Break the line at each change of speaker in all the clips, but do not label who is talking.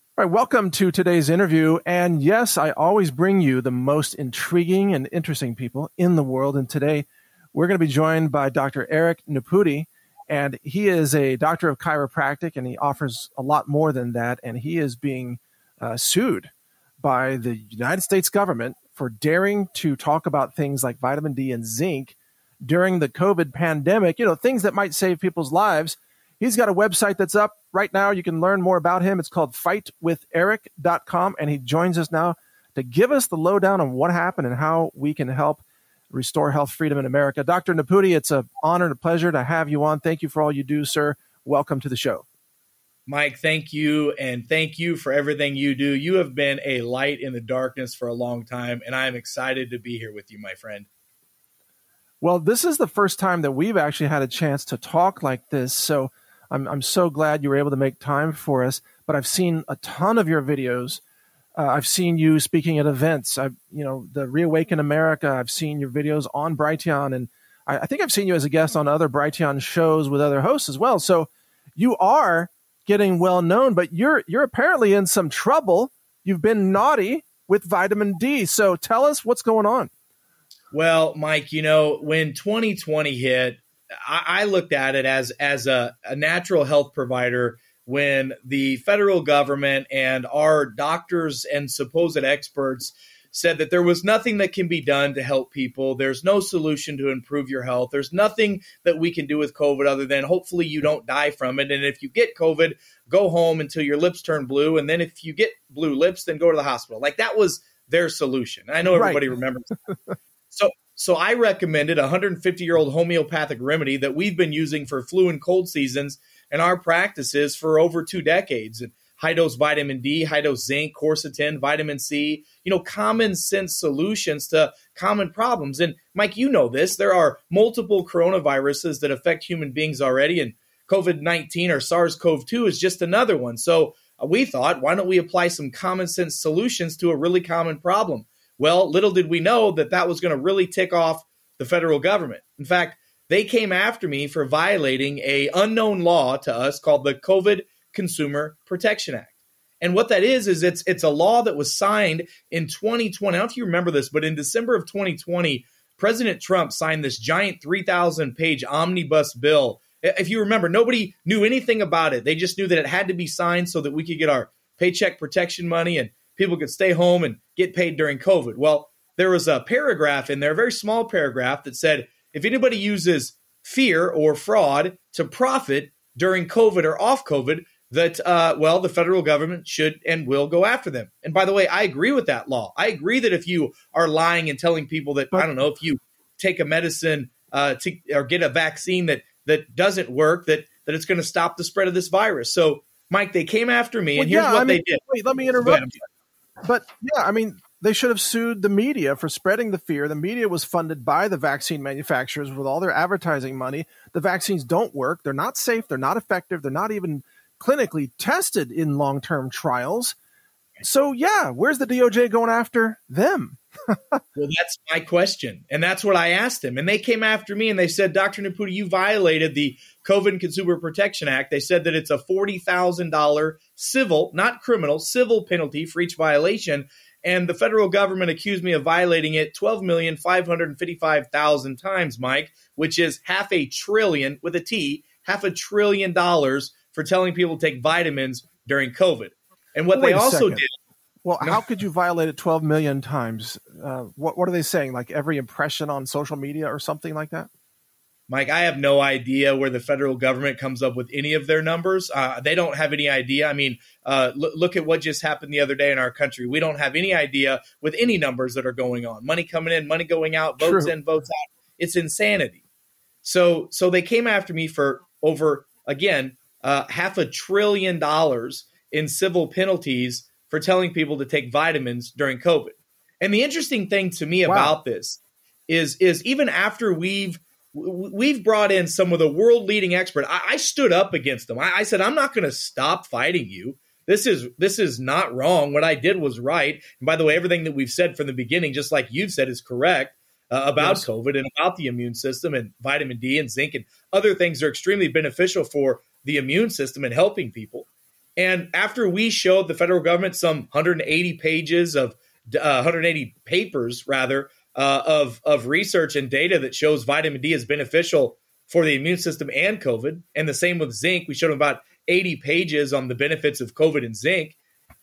All right, welcome to today's interview. And yes, I always bring you the most intriguing and interesting people in the world. And today we're going to be joined by Dr. Eric Nepute. And he is a doctor of chiropractic, and he offers a lot more than that. And he is being sued by the United States government for daring to talk about things like vitamin D and zinc during the COVID pandemic, things that might save people's lives. He's got a website that's up right now. You can learn more about him. It's called fightwitheric.com. And he joins us now to give us the lowdown on what happened and how we can help restore health freedom in America. Dr. Nepute, it's an honor and a pleasure to have you on. Thank you for all you do, sir. Welcome to the show.
Mike, thank you. And thank you for everything you do. You have been a light in the darkness for a long time, and I am excited to be here with you, my friend.
Well, this is the first time that we've actually had a chance to talk like this. So I'm so glad you were able to make time for us. But I've seen a ton of your videos. I've seen you speaking at events. The Reawaken America. I've seen your videos on Brighteon, and I think I've seen you as a guest on other Brighteon shows with other hosts as well. So you are getting well known, but you're apparently in some trouble. You've been naughty with vitamin D. So tell us what's going on.
Well, Mike, when 2020 hit, I looked at it as a natural health provider when the federal government and our doctors and supposed experts said that there was nothing that can be done to help people. There's no solution to improve your health. There's nothing that we can do with COVID other than hopefully you don't die from it. And if you get COVID, go home until your lips turn blue. And then if you get blue lips, then go to the hospital. Like that was their solution. I know everybody remembers. So I recommended a 150-year-old homeopathic remedy that we've been using for flu and cold seasons in our practices for over 2 decades. And high-dose vitamin D, high-dose zinc, quercetin, vitamin C, common sense solutions to common problems. And Mike, you know this, there are multiple coronaviruses that affect human beings already, and COVID-19 or SARS-CoV-2 is just another one. So we thought, why don't we apply some common sense solutions to a really common problem? Well, little did we know that was going to really tick off the federal government. In fact, they came after me for violating an unknown law to us called the COVID Consumer Protection Act. And what that is it's a law that was signed in 2020. I don't know if you remember this, but in December of 2020, President Trump signed this giant 3,000-page omnibus bill. If you remember, nobody knew anything about it. They just knew that it had to be signed so that we could get our paycheck protection money and people could stay home and get paid during COVID. Well, there was a paragraph in there, a very small paragraph that said, if anybody uses fear or fraud to profit during COVID or off COVID, that, the federal government should and will go after them. And by the way, I agree with that law. I agree that if you are lying and telling people that, if you take a medicine or get a vaccine that doesn't work, that it's going to stop the spread of this virus. So, Mike, they came after me, and here's what they did.
Wait, let me interrupt you. But they should have sued the media for spreading the fear. The media was funded by the vaccine manufacturers with all their advertising money. The vaccines don't work. They're not safe. They're not effective. They're not even clinically tested in long-term trials. So, where's the DOJ going after them?
Well, that's my question. And that's what I asked him. And they came after me and they said, Dr. Nepute, you violated the COVID Consumer Protection Act. They said that it's a $40,000 civil, not criminal, civil penalty for each violation. And the federal government accused me of violating it 12,555,000 times, Mike, which is $500 billion with a T, $500 billion for telling people to take vitamins during COVID. And what they also did.
Well, how could you violate it 12 million times? What are they saying? Like every impression on social media or something like that?
Mike, I have no idea where the federal government comes up with any of their numbers. They don't have any idea. I mean, look at what just happened the other day in our country. We don't have any idea with any numbers that are going on. Money coming in, money going out, votes in, votes out. It's insanity. So they came after me for over, again, $500 billion in civil penalties for telling people to take vitamins during COVID. And the interesting thing to me about this is even after we've brought in some of the world leading experts, I stood up against them. I said, I'm not going to stop fighting you. This is not wrong. What I did was right. And by the way, everything that we've said from the beginning, just like you've said, is correct about COVID and about the immune system, and vitamin D and zinc and other things are extremely beneficial for the immune system and helping people. And after we showed the federal government some 180 pages of 180 papers rather of research and data that shows vitamin D is beneficial for the immune system and COVID, and the same with zinc. We showed them about 80 pages on the benefits of COVID and zinc.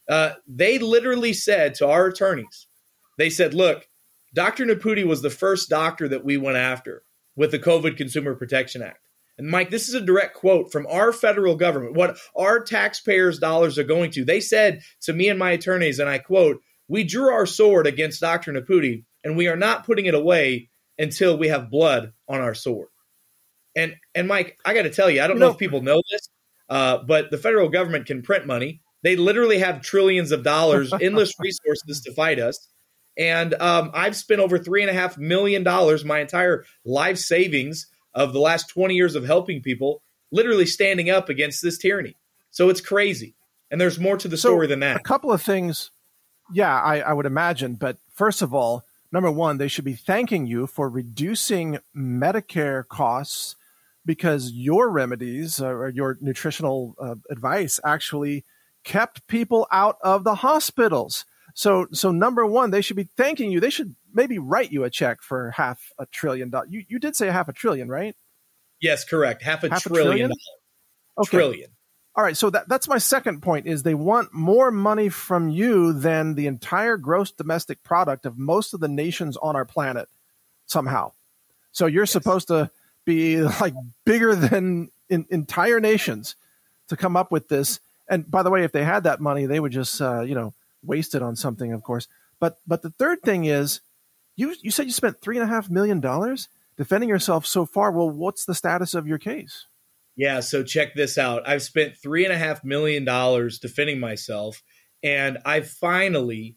They literally said to our attorneys, they said, look, Dr. Naputi was the first doctor that we went after with the COVID Consumer Protection Act. And Mike, this is a direct quote from our federal government, what our taxpayers' dollars are going to. They said to me and my attorneys, and I quote, "We drew our sword against Dr. Naputi, and we are not putting it away until we have blood on our sword." And Mike, I got to tell you, I don't know if people know this, but the federal government can print money. They literally have trillions of dollars, endless resources to fight us. And I've spent over $3.5 million, my entire life savings of the last 20 years of helping people, literally standing up against this tyranny. So it's crazy. And there's more to the story than that.
A couple of things. Yeah, I would imagine. But first of all, number one, they should be thanking you for reducing Medicare costs because your remedies or your nutritional advice actually kept people out of the hospitals. So number one, they should be thanking you. They should maybe write you a check for $500 billion. You did say $500 billion, right?
Yes, correct. $500 billion.
Okay.
Trillion.
All right. So that's my second point is they want more money from you than the entire gross domestic product of most of the nations on our planet somehow. So you're supposed to be like bigger than entire nations to come up with this. And by the way, if they had that money, they would just, waste it on something, of course. But the third thing is, you said you spent $3.5 million defending yourself so far. Well, what's the status of your case?
Yeah, so check this out. I've spent $3.5 million defending myself, and I finally,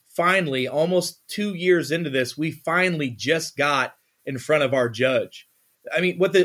almost 2 years into this, we finally just got in front of our judge. I mean, what the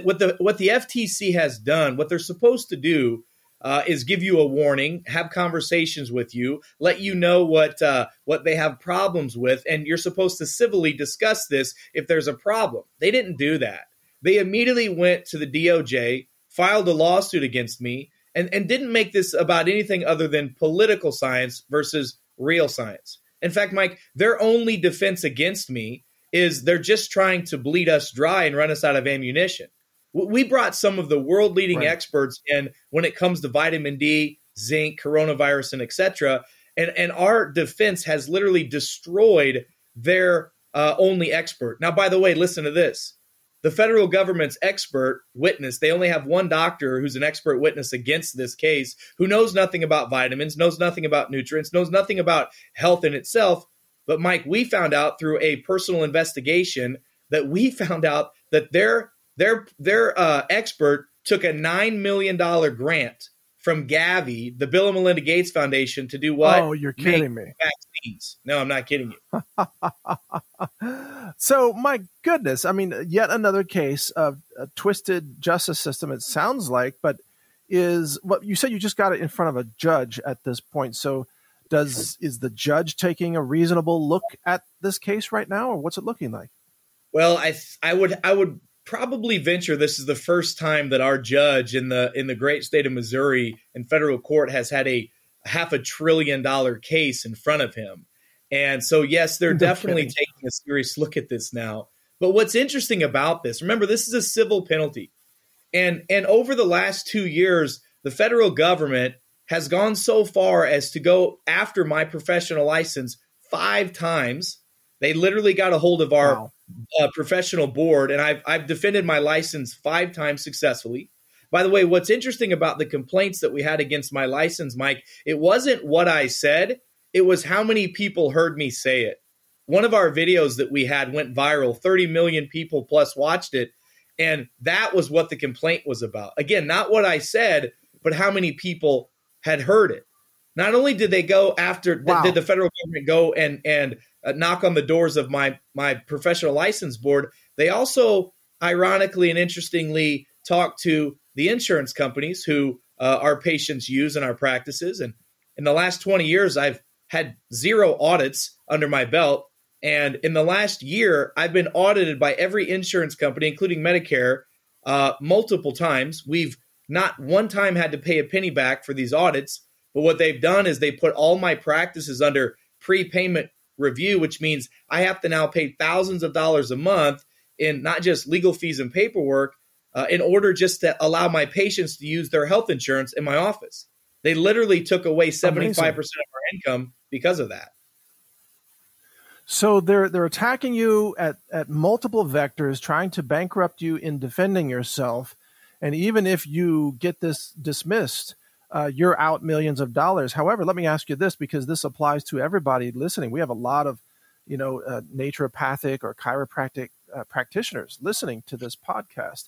FTC has done, what they're supposed to do, is give you a warning, have conversations with you, let you know what they have problems with, and you're supposed to civilly discuss this if there's a problem. They didn't do that. They immediately went to the DOJ, filed a lawsuit against me, and didn't make this about anything other than political science versus real science. In fact, Mike, their only defense against me is they're just trying to bleed us dry and run us out of ammunition. We brought some of the world-leading experts in when it comes to vitamin D, zinc, coronavirus, and et cetera. And our defense has literally destroyed their only expert. Now, by the way, listen to this. The federal government's expert witness, they only have one doctor who's an expert witness against this case, who knows nothing about vitamins, knows nothing about nutrients, knows nothing about health in itself. But, Mike, we found out through a personal investigation that their expert took a $9 million grant from Gavi, the Bill and Melinda Gates Foundation, to do what?
Oh, you're kidding me.
Vaccines. No, I'm not kidding you.
So, my goodness, I mean, yet another case of a twisted justice system, it sounds like, but is what you said you just got it in front of a judge at this point. So is the judge taking a reasonable look at this case right now, or what's it looking like?
Well, I would probably venture this is the first time that our judge in the great state of Missouri in federal court has had a $500 billion case in front of him. And so, yes, they're definitely taking a serious look at this now. But what's interesting about this, remember, this is a civil penalty. And over the last 2 years, the federal government has gone so far as to go after my professional license 5 times. They literally got a hold of our professional board, and I've defended my license 5 times successfully. By the way, what's interesting about the complaints that we had against my license, Mike, it wasn't what I said. It was how many people heard me say it. One of our videos that we had went viral. 30 million people plus watched it. And that was what the complaint was about. Again, not what I said, but how many people had heard it. Not only did they go after, did the federal government go and knock on the doors of my professional license board, they also, ironically and interestingly, talked to the insurance companies who our patients use in our practices. And in the last 20 years, I've had 0 audits under my belt. And in the last year, I've been audited by every insurance company, including Medicare, multiple times. We've not one time had to pay a penny back for these audits. But what they've done is they put all my practices under prepayment review, which means I have to now pay thousands of dollars a month in not just legal fees and paperwork, in order just to allow my patients to use their health insurance in my office. They literally took away 75% of our income because of that.
So they're attacking you at multiple vectors, trying to bankrupt you in defending yourself. And even if you get this dismissed, you're out millions of dollars. However, let me ask you this, because this applies to everybody listening. We have a lot of, naturopathic or chiropractic practitioners listening to this podcast.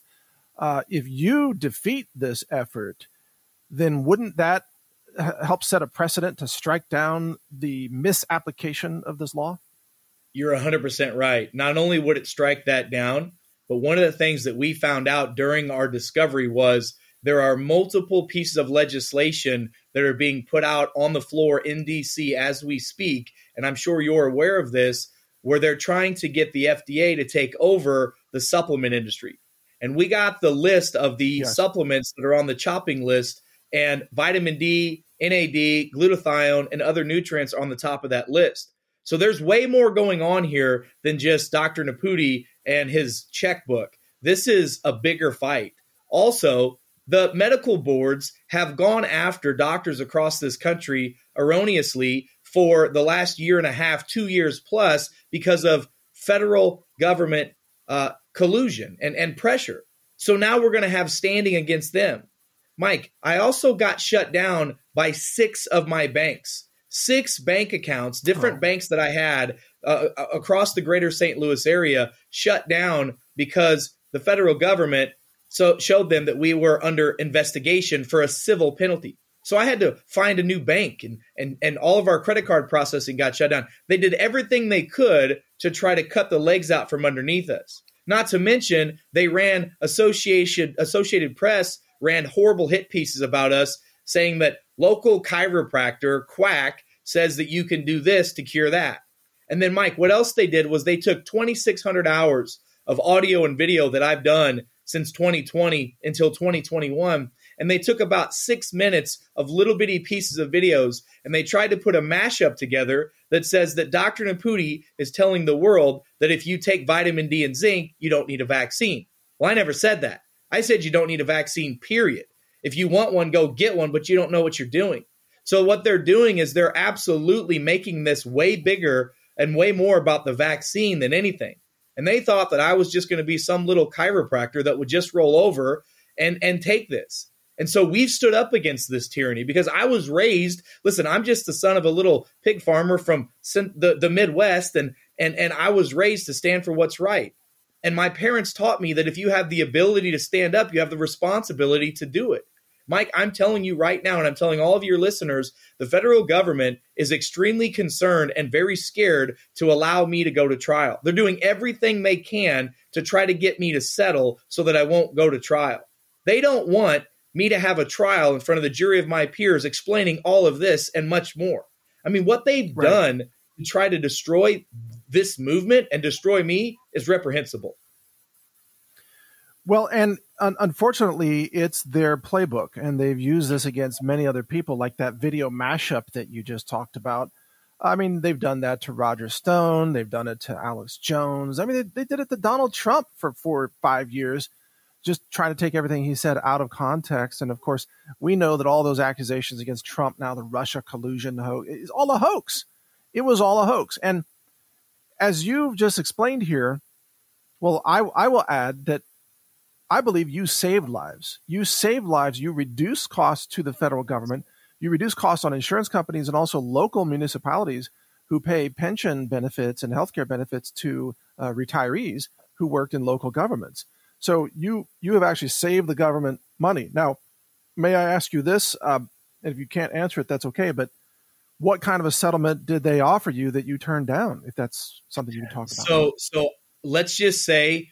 If you defeat this effort, then wouldn't that help set a precedent to strike down the misapplication of this law?
You're 100% right. Not only would it strike that down, but one of the things that we found out during our discovery was there are multiple pieces of legislation that are being put out on the floor in D.C. as we speak, and I'm sure you're aware of this, where they're trying to get the FDA to take over the supplement industry. And we got the list of the supplements that are on the chopping list, and vitamin D, NAD, glutathione, and other nutrients are on the top of that list. So there's way more going on here than just Dr. Naputi and his checkbook. This is a bigger fight. Also, the medical boards have gone after doctors across this country erroneously for the last year and a half, 2 years plus, because of federal government collusion and pressure. So now we're going to have standing against them. Mike, I also got shut down by 6 of my banks. 6 bank accounts, different banks that I had across the greater St. Louis area shut down because the federal government showed them that we were under investigation for a civil penalty. So I had to find a new bank, and all of our credit card processing got shut down. They did everything they could to try to cut the legs out from underneath us. Not to mention, they ran Associated Press ran horrible hit pieces about us, saying that local chiropractor quack says that you can do this to cure that. And then, Mike, what else they did was they took 2,600 hours of audio and video that I've done since 2020 until 2021, and they took about 6 minutes of little bitty pieces of videos, and they tried to put a mashup together that says that Dr. Naputi is telling the world that if you take vitamin D and zinc, you don't need a vaccine. Well, I never said that. I said you don't need a vaccine, period. If you want one, go get one, but you don't know what you're doing. So what they're doing is they're absolutely making this way bigger and way more about the vaccine than anything. And they thought that I was just going to be some little chiropractor that would just roll over and take this. And so we've stood up against this tyranny because I was raised, listen, I'm just the son of a little pig farmer from the Midwest, and I was raised to stand for what's right. And my parents taught me that if you have the ability to stand up, you have the responsibility to do it. Mike, I'm telling you right now, and I'm telling all of your listeners, the federal government is extremely concerned and very scared to allow me to go to trial. They're doing everything they can to try to get me to settle so that I won't go to trial. They don't want me to have a trial in front of the jury of my peers explaining all of this and much more. I mean, what they've done to try to destroy this movement and destroy me is reprehensible.
Well, and unfortunately, it's their playbook, and they've used this against many other people, like that video mashup that you just talked about. I mean, they've done that to Roger Stone. They've done it to Alex Jones. I mean, they did it to Donald Trump for 4 or 5 years, just trying to take everything he said out of context. And, of course, we know that all those accusations against Trump, now the Russia collusion, is all a hoax. It was all a hoax. And as you've just explained here, well, I will add that I believe you saved lives. You saved lives. You reduce costs to the federal government. You reduce costs on insurance companies and also local municipalities who pay pension benefits and healthcare benefits to retirees who worked in local governments. So you have actually saved the government money. Now, may I ask you this? And if you can't answer it, that's okay. But what kind of a settlement did they offer you that you turned down, if that's something you can talk about?
So let's just say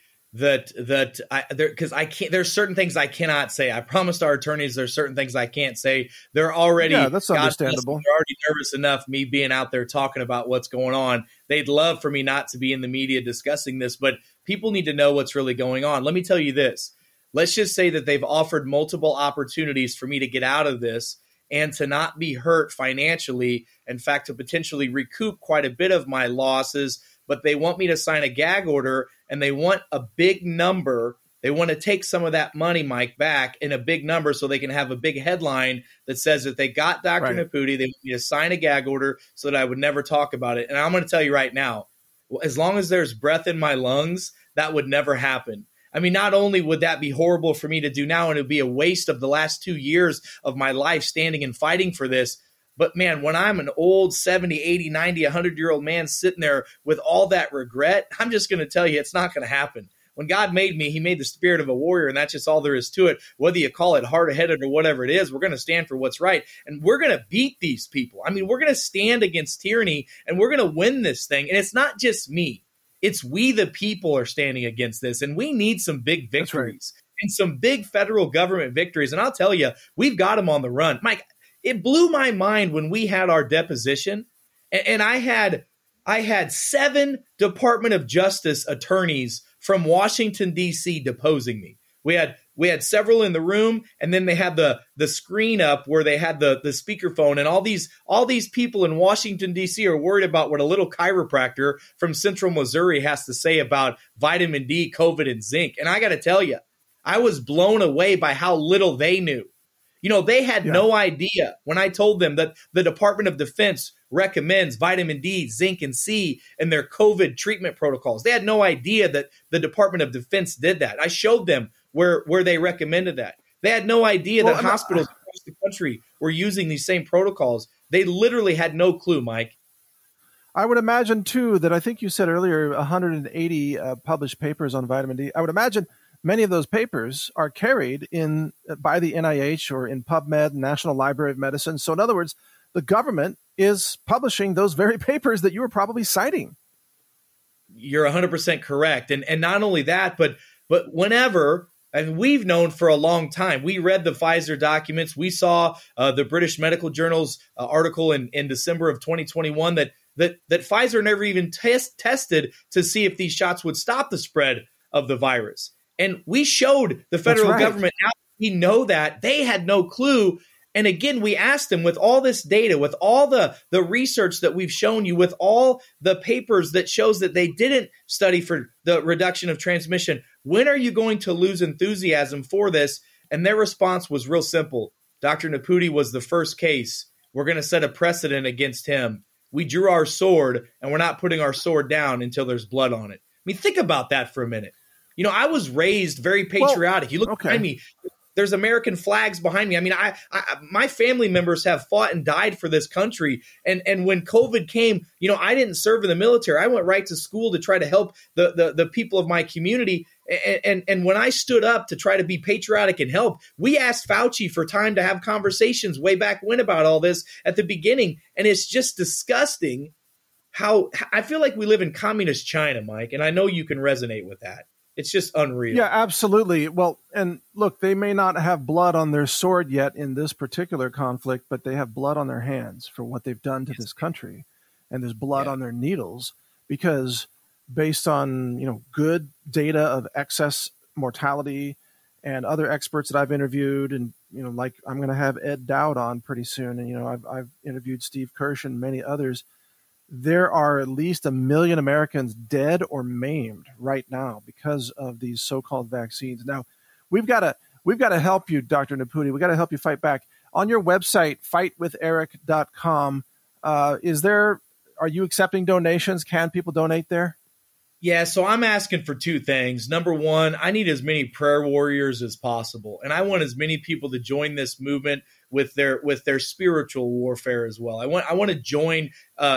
because I can't. There's certain things I cannot say. I promised our attorneys there's certain things I can't say. They're already
that's understandable.
They're already nervous enough me being out there talking about what's going on. They'd love for me not to be in the media discussing this, but people need to know what's really going on. Let me tell you this. Let's just say that they've offered multiple opportunities for me to get out of this, and to not be hurt financially. In fact, to potentially recoup quite a bit of my losses. But they want me to sign a gag order, and they want a big number. They want to take some of that money, Mike, back in a big number so they can have a big headline that says that they got Dr.
Right.
Naputi. They want me to sign a gag order so that I would never talk about it. And I'm going to tell you right now, as long as there's breath in my lungs, that would never happen. I mean, not only would that be horrible for me to do now, and it would be a waste of the last 2 years of my life standing and fighting for this, but man, when I'm an old 70, 80, 90, 100-year-old man sitting there with all that regret, I'm just going to tell you it's not going to happen. When God made me, he made the spirit of a warrior, and that's just all there is to it. Whether you call it hard-headed or whatever it is, we're going to stand for what's right, and we're going to beat these people. I mean, we're going to stand against tyranny, and we're going to win this thing. And it's not just me. It's we, the people, are standing against this, and we need some big victories and some big federal government victories. And I'll tell you, we've got them on the run. Mike, it blew my mind when we had our deposition, and I had 7 Department of Justice attorneys from Washington, D.C. deposing me. We had several in the room, and then they had the screen up where they had the speakerphone, and all these people in Washington, D.C. are worried about what a little chiropractor from Central Missouri has to say about vitamin D, COVID, and zinc. And I got to tell you, I was blown away by how little they knew. You know, they had no idea when I told them that the Department of Defense recommends vitamin D, zinc, and C in their COVID treatment protocols. They had no idea that the Department of Defense did that. I showed them where they recommended that. They had no idea that hospitals across the country were using these same protocols. They literally had no clue, Mike.
I would imagine, too, that I think you said earlier 180 published papers on vitamin D. I would imagine many of those papers are carried by the NIH or in PubMed, National Library of Medicine. So in other words, the government is publishing those very papers that you were probably citing.
You're 100% correct. And not only that, but whenever, and we've known for a long time, we read the Pfizer documents. We saw the British Medical Journal's article in December of 2021 that Pfizer never even tested to see if these shots would stop the spread of the virus. And we showed the federal government how we know that. They had no clue. And again, we asked them, with all this data, with all the research that we've shown you, with all the papers that shows that they didn't study for the reduction of transmission, when are you going to lose enthusiasm for this? And their response was real simple. Dr. Naputi was the first case. We're going to set a precedent against him. We drew our sword, and we're not putting our sword down until there's blood on it. I mean, think about that for a minute. You know, I was raised very patriotic. You look behind me, there's American flags behind me. I mean, my family members have fought and died for this country. And when COVID came, you know, I didn't serve in the military. I went right to school to try to help the people of my community. And when I stood up to try to be patriotic and help, we asked Fauci for time to have conversations way back when about all this at the beginning. And it's just disgusting how I feel like we live in communist China, Mike. And I know you can resonate with that. It's just unreal.
Yeah, absolutely. Well, and look, they may not have blood on their sword yet in this particular conflict, but they have blood on their hands for what they've done to this country. And there's blood on their needles because based on, you know, good data of excess mortality and other experts that I've interviewed, and, you know, like I'm going to have Ed Dowd on pretty soon. And, you know, I've interviewed Steve Kirsch and many others. There are at least 1 million Americans dead or maimed right now because of these so-called vaccines. Now, we've got to help you, Dr. Naputi. We've got to help you fight back. On your website, fightwitheric.com, are you accepting donations? Can people donate there?
Yeah, so I'm asking for 2 things. Number one, I need as many prayer warriors as possible, and I want as many people to join this movement with their spiritual warfare as well. I want to join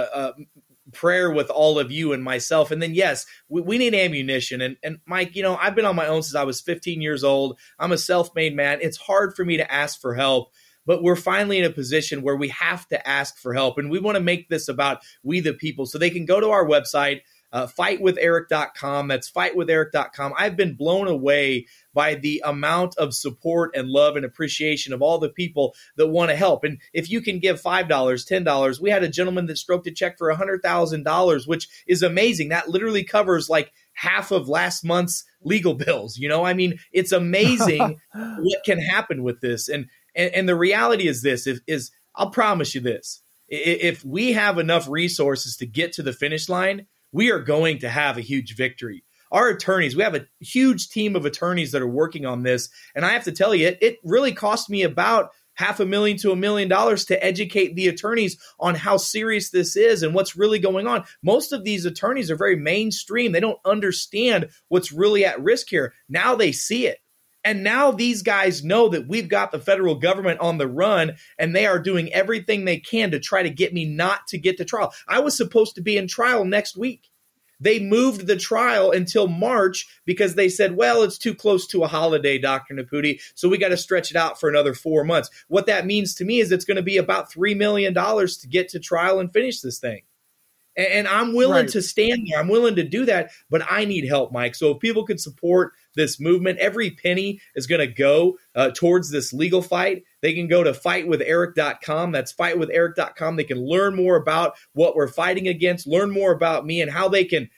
prayer with all of you and myself. And then, yes, we need ammunition. And Mike, you know, I've been on my own since I was 15 years old. I'm a self-made man. It's hard for me to ask for help. But we're finally in a position where we have to ask for help. And we want to make this about we the people. So they can go to our website, fightwitheric.com. That's fightwitheric.com. I've been blown away by the amount of support and love and appreciation of all the people that want to help. And if you can give $5, $10, we had a gentleman that stroked a check for $100,000, which is amazing. That literally covers like half of last month's legal bills. You know, I mean, it's amazing what can happen with this. And And the reality is this, is I'll promise you this. If we have enough resources to get to the finish line, we are going to have a huge victory. Our attorneys, we have a huge team of attorneys that are working on this. And I have to tell you, it really cost me about $500,000 to $1 million to educate the attorneys on how serious this is and what's really going on. Most of these attorneys are very mainstream. They don't understand what's really at risk here. Now they see it. And now these guys know that we've got the federal government on the run, and they are doing everything they can to try to get me not to get to trial. I was supposed to be in trial next week. They moved the trial until March because they said, well, it's too close to a holiday, Dr. Naputi, so we got to stretch it out for another 4 months. What that means to me is it's going to be about $3 million to get to trial and finish this thing. And I'm willing to stand there. I'm willing to do that, but I need help, Mike. So if people could support this movement, every penny is going to go towards this legal fight. They can go to fightwitheric.com. That's fightwitheric.com. They can learn more about what we're fighting against, learn more about me, and how they can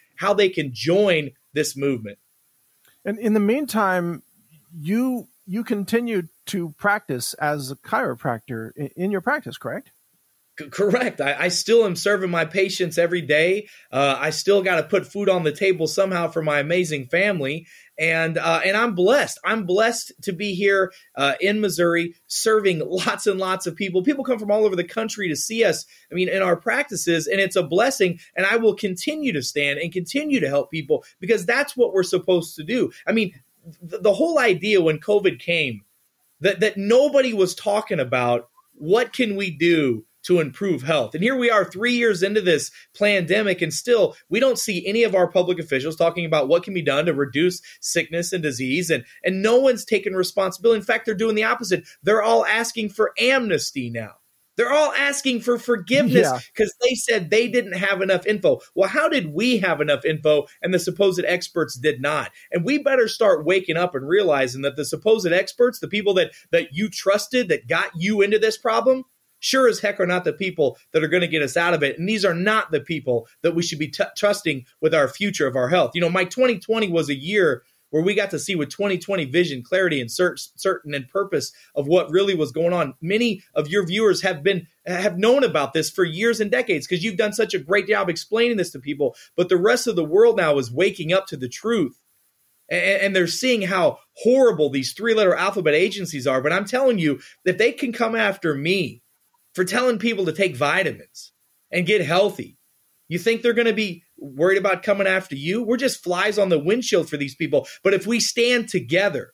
join this movement.
And in the meantime, you continue to practice as a chiropractor in your practice, correct?
Correct. I still am serving my patients every day. I still got to put food on the table somehow for my amazing family. And I'm blessed. I'm blessed to be here in Missouri serving lots and lots of people. People come from all over the country to see us, in our practices, and it's a blessing. And I will continue to stand and continue to help people because that's what we're supposed to do. The whole idea when COVID came that nobody was talking about what can we do to improve health. And here we are 3 years into this pandemic, and still we don't see any of our public officials talking about what can be done to reduce sickness and disease. And no one's taking responsibility. In fact, they're doing the opposite. They're all asking for amnesty now. They're all asking for forgiveness because they said they didn't have enough info. Well, how did we have enough info and the supposed experts did not? And we better start waking up and realizing that the supposed experts, the people that you trusted, that got you into this problem, sure as heck are not the people that are going to get us out of it. And these are not the people that we should be trusting with our future of our health. Mike, 2020 was a year where we got to see with 2020 vision, clarity, and certain and purpose of what really was going on. Many of your viewers have known about this for years and decades because you've done such a great job explaining this to people. But the rest of the world now is waking up to the truth. And they're seeing how horrible these three-letter alphabet agencies are. But I'm telling you, if they can come after me for telling people to take vitamins and get healthy, you think they're going to be worried about coming after you? We're just flies on the windshield for these people. But if we stand together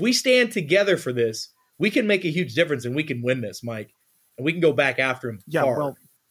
for this, we can make a huge difference and we can win this, Mike. And we can go back after him.
Yeah,
hard.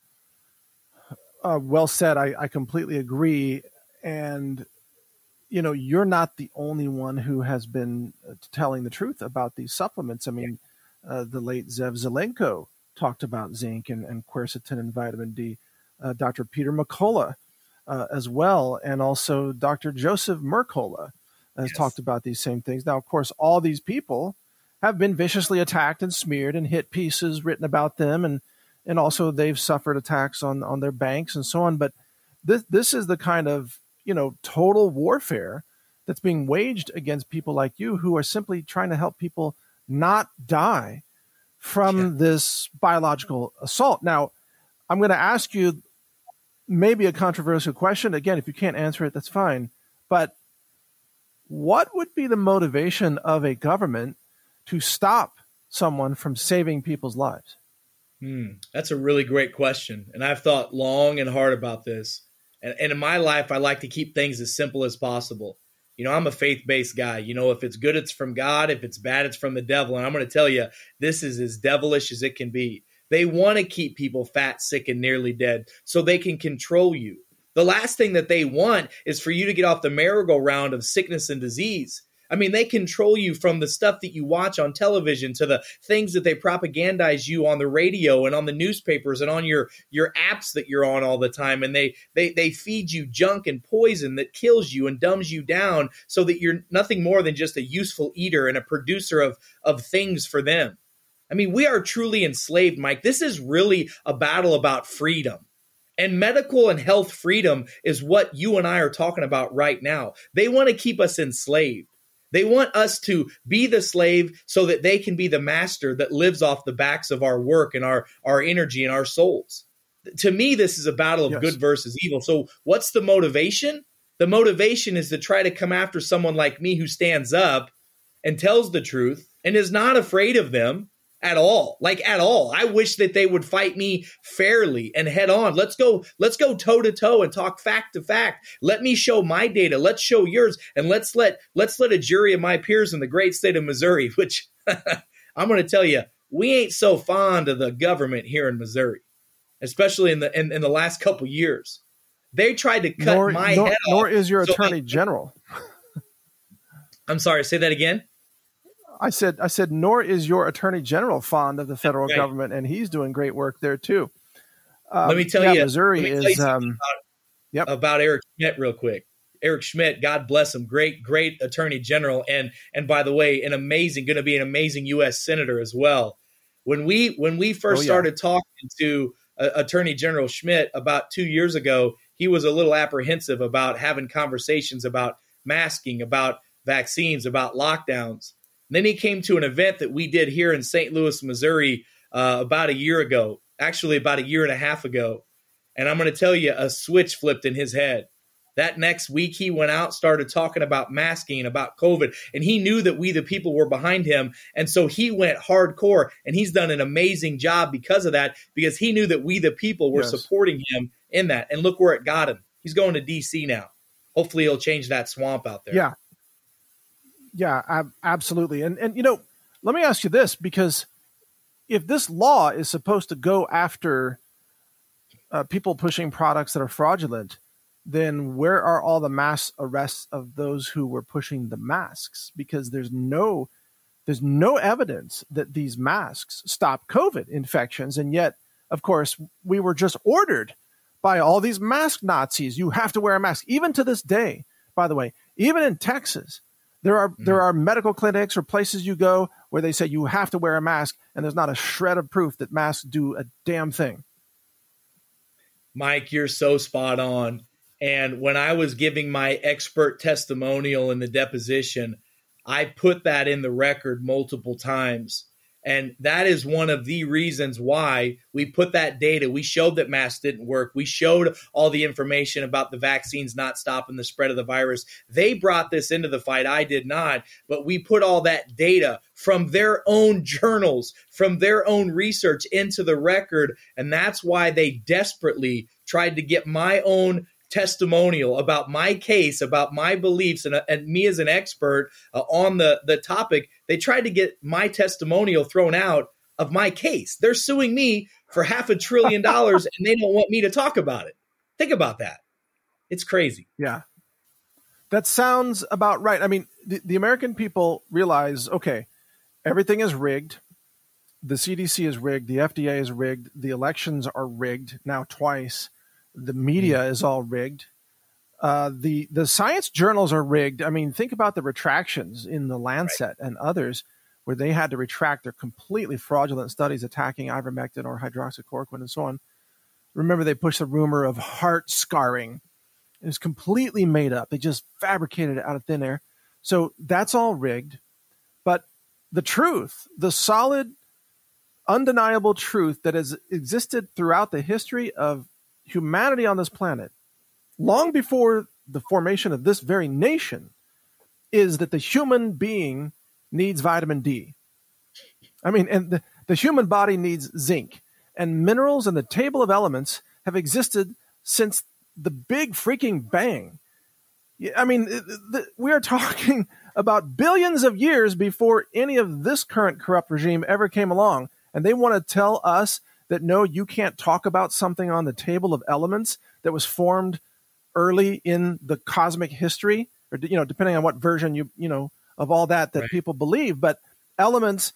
Well said. I completely agree. And, you're not the only one who has been telling the truth about these supplements. The late Zev Zelenko talked about zinc and quercetin and vitamin D. Dr. Peter McCullough as well, and also Dr. Joseph Mercola has talked about these same things. Now, of course, all these people have been viciously attacked and smeared and hit pieces written about them, and also they've suffered attacks on their banks and so on. But this is the kind of total warfare that's being waged against people like you who are simply trying to help people not die from this biological assault. Now, I'm going to ask you maybe a controversial question. Again, if you can't answer it, that's fine. But what would be the motivation of a government to stop someone from saving people's lives?
That's a really great question. And I've thought long and hard about this. And in my life, I like to keep things as simple as possible. I'm a faith-based guy. If it's good, it's from God. If it's bad, it's from the devil. And I'm going to tell you, this is as devilish as it can be. They want to keep people fat, sick, and nearly dead so they can control you. The last thing that they want is for you to get off the merry-go-round of sickness and disease. They control you from the stuff that you watch on television to the things that they propagandize you on the radio and on the newspapers and on your apps that you're on all the time. And they feed you junk and poison that kills you and dumbs you down so that you're nothing more than just a useful eater and a producer of things for them. We are truly enslaved, Mike. This is really a battle about freedom. And medical and health freedom is what you and I are talking about right now. They want to keep us enslaved. They want us to be the slave so that they can be the master that lives off the backs of our work and our energy and our souls. To me, this is a battle of good versus evil. So what's the motivation? The motivation is to try to come after someone like me who stands up and tells the truth and is not afraid of them at all. Like at all. I wish that they would fight me fairly and head on. Let's go toe to toe and talk fact to fact. Let me show my data. Let's show yours. And let's let a jury of my peers in the great state of Missouri, which I'm going to tell you, we ain't so fond of the government here in Missouri, especially in the last couple years. They tried to cut my head off.
Nor is your attorney general.
I'm sorry, say that again.
I said, nor is your attorney general fond of the federal government, and he's doing great work there too.
Let me tell you,
Missouri is
about Eric Schmidt real quick. Eric Schmidt, God bless him, great attorney general, and by the way, going to be an amazing U.S. senator as well. When we first started talking to Attorney General Schmidt about 2 years ago, he was a little apprehensive about having conversations about masking, about vaccines, about lockdowns. Then he came to an event that we did here in St. Louis, Missouri, about a year ago, actually about a year and a half ago. And I'm going to tell you, a switch flipped in his head. That next week, he went out, started talking about masking, about COVID, and he knew that we, the people, were behind him. And so he went hardcore, and he's done an amazing job because of that, because he knew that we, the people, were supporting him in that. And look where it got him. He's going to D.C. now. Hopefully he'll change that swamp out there.
Yeah, absolutely. And let me ask you this, because if this law is supposed to go after people pushing products that are fraudulent, then where are all the mass arrests of those who were pushing the masks? Because there's no evidence that these masks stop COVID infections. And yet, of course, we were just ordered by all these mask Nazis. You have to wear a mask. Even to this day, by the way, even in Texas, there are medical clinics or places you go where they say you have to wear a mask, and there's not a shred of proof that masks do a damn thing.
Mike, you're so spot on. And when I was giving my expert testimonial in the deposition, I put that in the record multiple times. And that is one of the reasons why we put that data. We showed that masks didn't work. We showed all the information about the vaccines not stopping the spread of the virus. They brought this into the fight. I did not. But we put all that data from their own journals, from their own research into the record. And that's why they desperately tried to get my own testimonial about my case, about my beliefs, and me as an expert on the topic. They tried to get my testimonial thrown out of my case. They're suing me for $500 billion and they don't want me to talk about it. Think about that. It's crazy.
Yeah. That sounds about right. I mean, the American people realize, okay, everything is rigged. The CDC is rigged. The FDA is rigged. The elections are rigged now twice. The media is all rigged. The science journals are rigged. I mean, think about the retractions in the Lancet and others where they had to retract their completely fraudulent studies attacking ivermectin or hydroxychloroquine and so on. Remember, they pushed the rumor of heart scarring. It was completely made up. They just fabricated it out of thin air. So that's all rigged. But the truth, the solid, undeniable truth that has existed throughout the history of humanity on this planet, long before the formation of this very nation, is that the human being needs vitamin D. I mean, and the human body needs zinc. And minerals and the table of elements have existed since the big freaking bang. I mean, we are talking about billions of years before any of this current corrupt regime ever came along. And they want to tell us that, no, you can't talk about something on the table of elements that was formed early in the cosmic history, or, depending on what version of all that people believe. But elements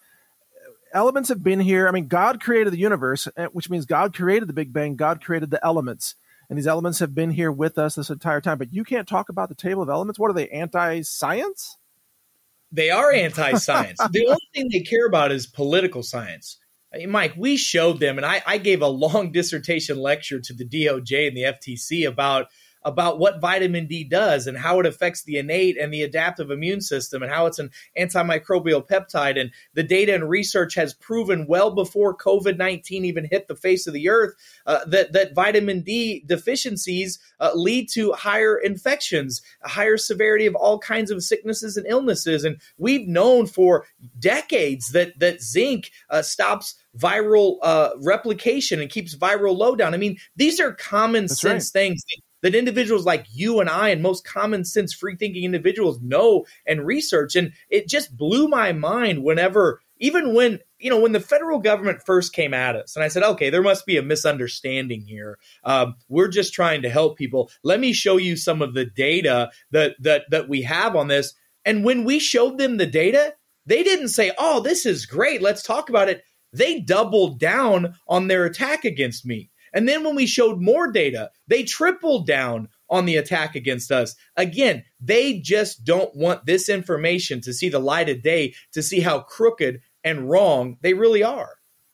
have been here. I mean, God created the universe, which means God created the Big Bang. God created the elements, and these elements have been here with us this entire time. But you can't talk about the table of elements. What are they, anti-science?
They are anti-science. The only thing they care about is political science. Mike, we showed them, and I gave a long dissertation lecture to the DOJ and the FTC about about what vitamin D does and how it affects the innate and the adaptive immune system and how it's an antimicrobial peptide. And the data and research has proven well before COVID-19 even hit the face of the earth that vitamin D deficiencies lead to higher infections, a higher severity of all kinds of sicknesses and illnesses. And we've known for decades that zinc stops viral replication and keeps viral load down. I mean, these are common sense things that individuals like you and I and most common sense free thinking individuals know and research. And it just blew my mind whenever, even when the federal government first came at us, and I said, okay, there must be a misunderstanding here. We're just trying to help people. Let me show you some of the data that we have on this. And when we showed them the data, they didn't say, oh, this is great, let's talk about it. They doubled down on their attack against me. And then when we showed more data, they tripled down on the attack against us. Again, they just don't want this information to see the light of day, to see how crooked and wrong they really are.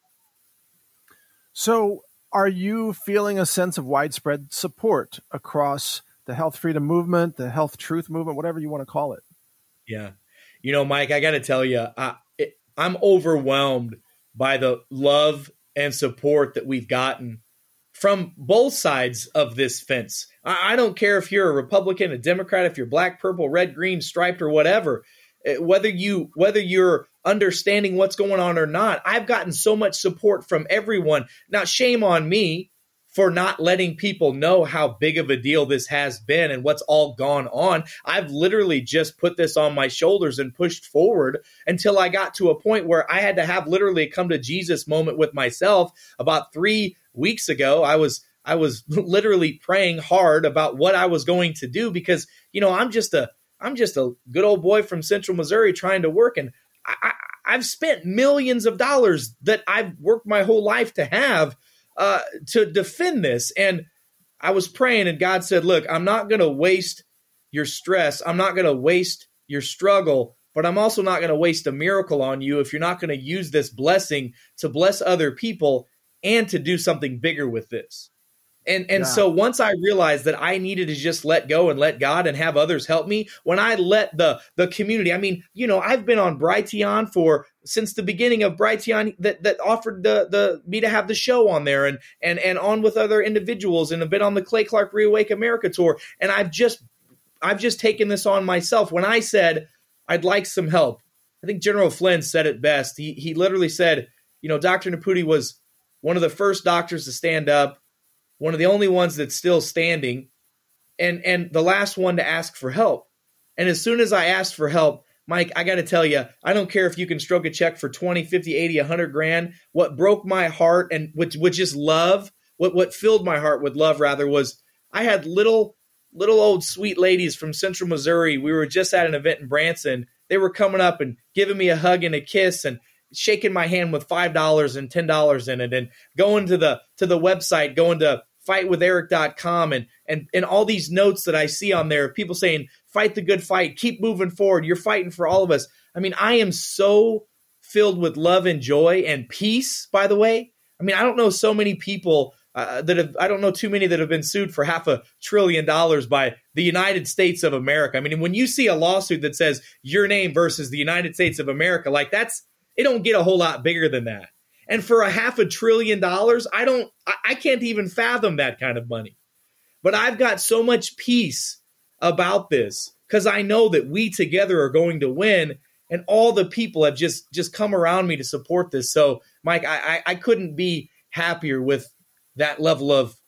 So are you feeling a sense of widespread support across the health freedom movement, the health truth movement, whatever you want to call it?
Yeah. Mike, I got to tell you, I'm overwhelmed by the love and support that we've gotten from both sides of this fence. I don't care if you're a Republican, a Democrat, if you're black, purple, red, green, striped, or whatever, whether you're understanding what's going on or not. I've gotten so much support from everyone. Now, shame on me for not letting people know how big of a deal this has been and what's all gone on. I've literally just put this on my shoulders and pushed forward until I got to a point where I had to have literally a come to Jesus moment with myself. About 3 weeks ago, I was literally praying hard about what I was going to do because, I'm just a good old boy from Central Missouri trying to work. And I've spent millions of dollars that I've worked my whole life to have to defend this. And I was praying and God said, look, I'm not going to waste your stress. I'm not going to waste your struggle, but I'm also not going to waste a miracle on you if you're not going to use this blessing to bless other people and to do something bigger with this. And so once I realized that I needed to just let go and let God and have others help me, when I let the community, I've been on Brighteon since the beginning of Brighteon that offered me to have the show on there and on with other individuals, and have been on the Clay Clark Reawake America tour. And I've just taken this on myself. When I said I'd like some help, I think General Flynn said it best. He literally said, Dr. Naputi was one of the first doctors to stand up, one of the only ones that's still standing, and the last one to ask for help. And as soon as I asked for help, Mike, I got to tell you, I don't care if you can stroke a check for 20, 50, 80, 100 grand. What broke my heart and which is love, what filled my heart with love rather, was I had little old sweet ladies from Central Missouri. We were just at an event in Branson. They were coming up and giving me a hug and a kiss and shaking my hand with $5 and $10 in it, and going to the website, going to fightwitheric.com and all these notes that I see on there, people saying, fight the good fight, keep moving forward, you're fighting for all of us. I am so filled with love and joy and peace, by the way. I don't know so many people I don't know too many that have been sued for $500 billion by the United States of America. When you see a lawsuit that says your name versus the United States of America, it don't get a whole lot bigger than that. And for $500 billion, I can't even fathom that kind of money. But I've got so much peace about this because I know that we together are going to win, and all the people have just come around me to support this. So, Mike, I couldn't be happier with that level of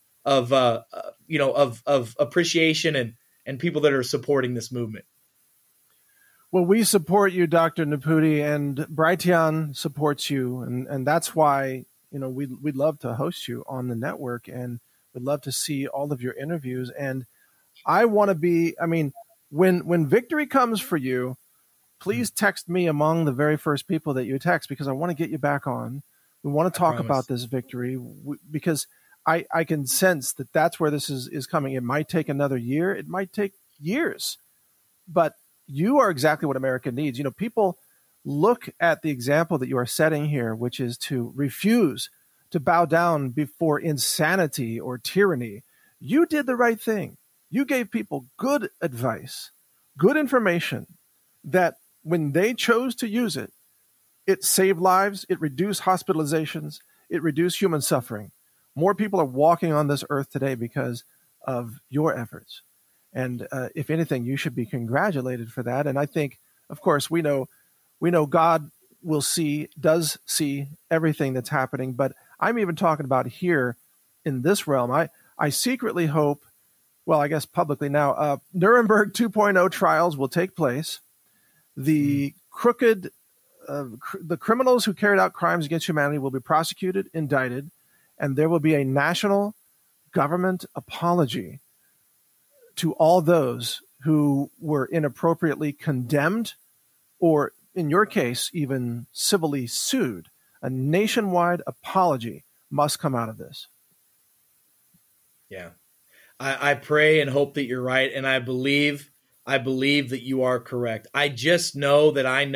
appreciation and people that are supporting this movement.
Well, we support you, Dr. Naputi, and Brighteon supports you, and that's why we'd love to host you on the network, and we'd love to see all of your interviews. And I want to be, when victory comes for you, please text me among the very first people that you text, because I want to get you back on. We want to talk about this victory because I can sense that that's where this is coming. It might take another year. It might take years, but you are exactly what America needs. People look at the example that you are setting here, which is to refuse to bow down before insanity or tyranny. You did the right thing. You gave people good advice, good information that when they chose to use it, it saved lives, it reduced hospitalizations, it reduced human suffering. More people are walking on this earth today because of your efforts. And if anything, you should be congratulated for that. And I think, of course, we know God does see everything that's happening. But I'm even talking about here in this realm. I secretly hope, well, I guess publicly now, Nuremberg 2.0 trials will take place. The the criminals who carried out crimes against humanity will be prosecuted, indicted, and there will be a national government apology to all those who were inappropriately condemned or, in your case, even civilly sued. A nationwide apology must come out of this.
Yeah. I pray and hope that you're right, and I believe that you are correct. I just know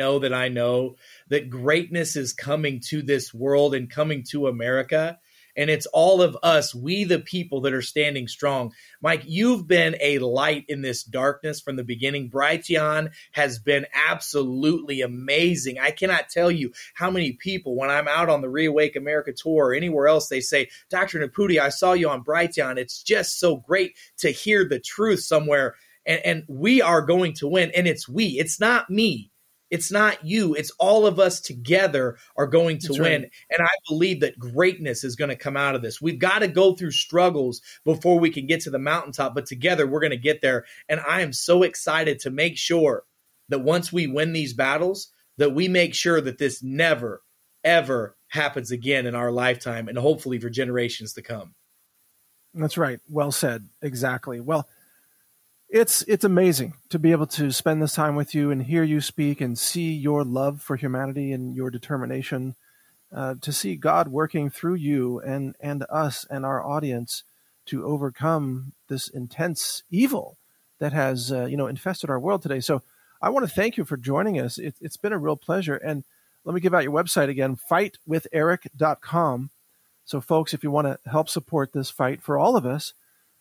that greatness is coming to this world and coming to America. And it's all of us, we the people, that are standing strong. Mike, you've been a light in this darkness from the beginning. Brighteon has been absolutely amazing. I cannot tell you how many people, when I'm out on the Reawake America tour or anywhere else, they say, Dr. Naputi, I saw you on Brighteon. It's just so great to hear the truth somewhere. And we are going to win. And it's we. It's not me. It's not you. It's all of us together are going to win. Right. And I believe that greatness is going to come out of this. We've got to go through struggles before we can get to the mountaintop, but together we're going to get there. And I am so excited to make sure that once we win these battles, that we make sure that this never, ever happens again in our lifetime, and hopefully for generations to come.
That's right. Well said. Exactly. Well, it's amazing to be able to spend this time with you and hear you speak and see your love for humanity and your determination to see God working through you and us and our audience to overcome this intense evil that has infested our world today. So I want to thank you for joining us. It's been a real pleasure. And let me give out your website again, fightwitheric.com. So folks, if you want to help support this fight for all of us,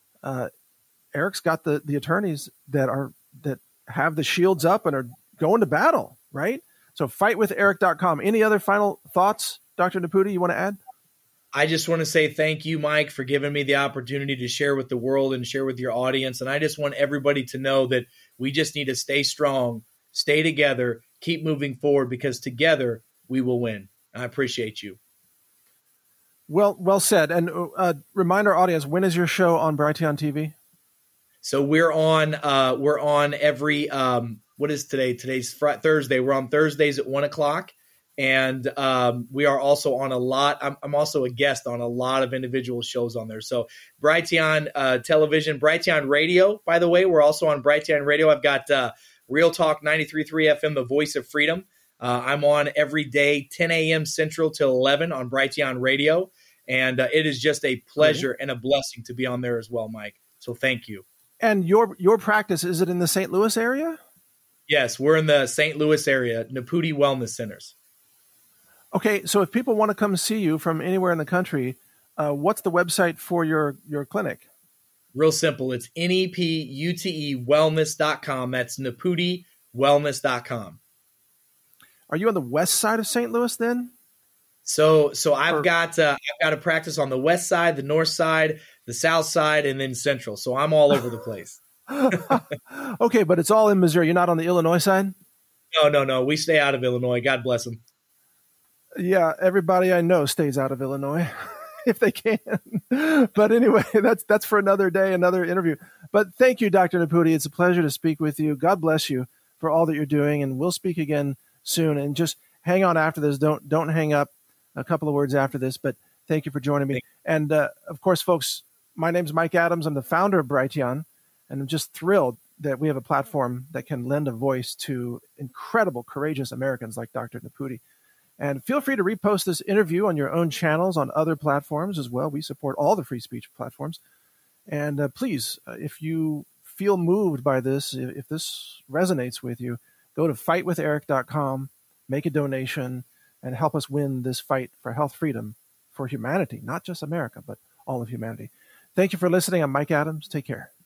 Eric's got the attorneys that have the shields up and are going to battle, right? So fightwitheric.com. Any other final thoughts, Dr. Naputi, you want to add?
I just want to say thank you, Mike, for giving me the opportunity to share with the world and share with your audience. And I just want everybody to know that we just need to stay strong, stay together, keep moving forward, because together we will win. I appreciate you.
Well said. And remind our audience, when is your show on Brighteon TV?
So we're on every, what is today? Today's Thursday. We're on Thursdays at 1:00. And we are also on a lot. I'm also a guest on a lot of individual shows on there. So Brighteon Television, Brighteon Radio, by the way, we're also on Brighteon Radio. I've got Real Talk 93.3 FM, the voice of freedom. I'm on every day, 10 a.m. Central till 11 on Brighteon Radio. And it is just a pleasure and a blessing to be on there as well, Mike. So thank you.
And your practice, is it in the St. Louis area?
Yes, we're in the St. Louis area, Naputi Wellness Centers.
Okay, so if people want to come see you from anywhere in the country, what's the website for your clinic?
Real simple. It's NEPUTEwellness.com. That's NaputiWellness.com.
Are you on the west side of St. Louis then?
So I've got a practice on the west side, the north side, the south side, and then central. So I'm all over the place.
Okay, but it's all in Missouri. You're not on the Illinois side?
No. We stay out of Illinois. God bless them.
Yeah, everybody I know stays out of Illinois if they can. But anyway, that's for another day, another interview. But thank you, Dr. Naputi. It's a pleasure to speak with you. God bless you for all that you're doing, and we'll speak again soon. And just hang on after this. Don't hang up. A couple of words after this, but thank you for joining me. And of course, folks, my name's Mike Adams. I'm the founder of Brighteon, and I'm just thrilled that we have a platform that can lend a voice to incredible, courageous Americans like Dr. Naputi. And feel free to repost this interview on your own channels on other platforms as well. We support all the free speech platforms. And please, if you feel moved by this, if this resonates with you, go to fightwitheric.com, make a donation, and help us win this fight for health freedom for humanity, not just America, but all of humanity. Thank you for listening. I'm Mike Adams. Take care.